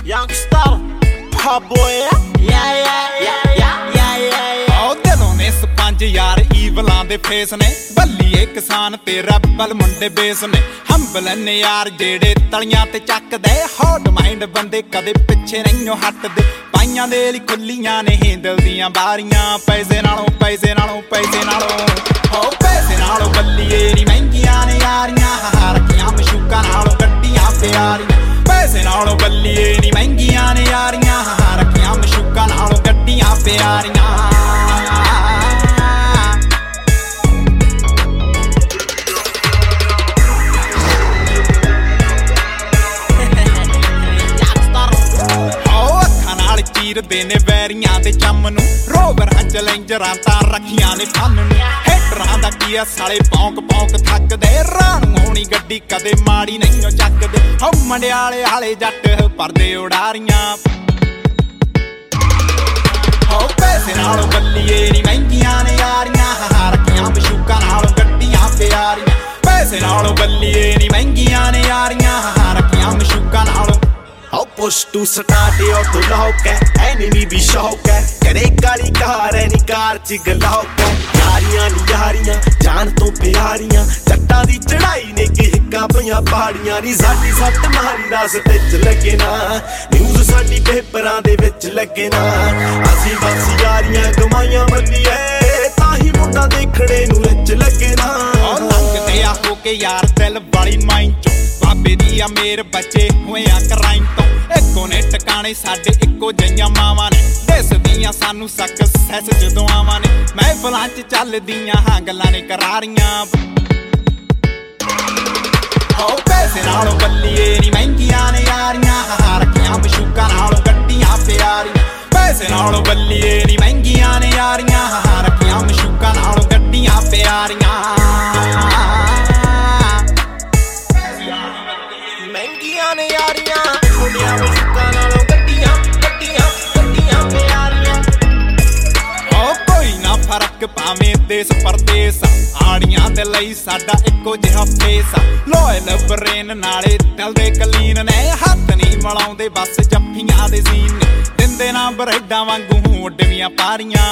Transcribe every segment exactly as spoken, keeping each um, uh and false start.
Youngstar, pop boy, yeah, yeah, yeah, yeah, yeah, yeah. Oh, दिलों ने sponge यार ईवलां they face ने बल्लीए किसान ते रैबल मुंडे बेस ने हंबल ने यार जेड़े तलियां ते चकदे हॉट माइंड बंदे कदे पिछे नहीं हटदे पाइयां दे लई खुल्लियां ने हिंदल दियां बारियां पैसे नालों पैसे नालों पैसे नालों हो पैसे नालों बल्लीए नी महंगियां ने यारियां रखियां मशूकां नालों गड्डियां प्यारियां पैसे नालों बल्लीए नी महंगियां ने यारियां रखियां मशूकां नालों गड्डियां प्यारियां चीरदे ने वैरियां दे चम नूं रोवर हंज लेंजरां तां रखियां ने फन नूं हेटरां दा कीआ साले पौंक पौंक थकदे राणू होनी गड्डी कदे माड़ी नहीं चकदे हो मंडियाले आले जट परदे उडारियां हो पैसे नालों बल्लीए नी महंगियां ने यारियां रखियां मशूकां नालों गड्डियां प्यारियां पैसे नालों बल्लीए नी महंगियां ने यारियां रखियां मशूकां नालों I'll push to start it off the lock enemy भी शौक है करे काली कार है नी कार च गलौक है यारियां नी यारियां जान तो प्यारियां जट्टां दी चढ़ाई ने कि हिक्का पईयां पहाड़ियां नी साडी सੱਟ मारी रस्ते च लगे ना न्यूज़ साडी पेपरां दे विच लगे ना ਅਸੀਂ बस यारियां कमाइयां मल्लीए ताही मुंडा देखणे नूं रिच लगे ना लंघदे आ हो के यार दिल वाली माइंड चों बाबे दी आ मेर बचे होए आ क्राइम तो इक्को ने टकाने साडे इक्को जिहियां मावां ने दिसदियां सानू सक्सैस जदों आवां ने महफिलां च चलदियां हां गल्लां ने करारियां हो पैसे नालों बल्लीए नी महंगियां ने यारियां रखियां मशूकां नालों गड्डियां प्यारियां पैसे नालों बल्लीए नी महंगियां ने यारियां रखियां मशूकां नालों गड्डियां प्यारियां महंगियां ने यारियां मुंडियां मशूकां नालों गड्डियां गड्डियां गड्डियां प्यारियां ओ कोई ना फर्क भावें देश परदेस आड़ियां दे लई साडा इक्को जिहा फेस लॉयल ब्रेन नाले दिल दे कलीन ने हत्थ नहीं मलाउंदे बस जफ्फियां दे सीन ने दिंदे ना बरेडां वांगू उड्डवियां पारियां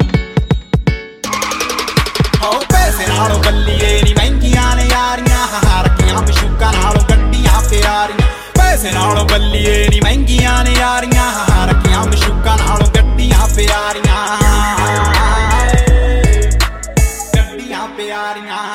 हो पैसे नालों बल्लीए नी महंगियां ने यारियां रखियां मशूकां नालों गड्डियां प्यारियां पैसे नालों बल्लीए नी महंगियां ने यारियां रखियां मशूकां नालों गड्डियां प्यारियां गड्डियां प्यारियां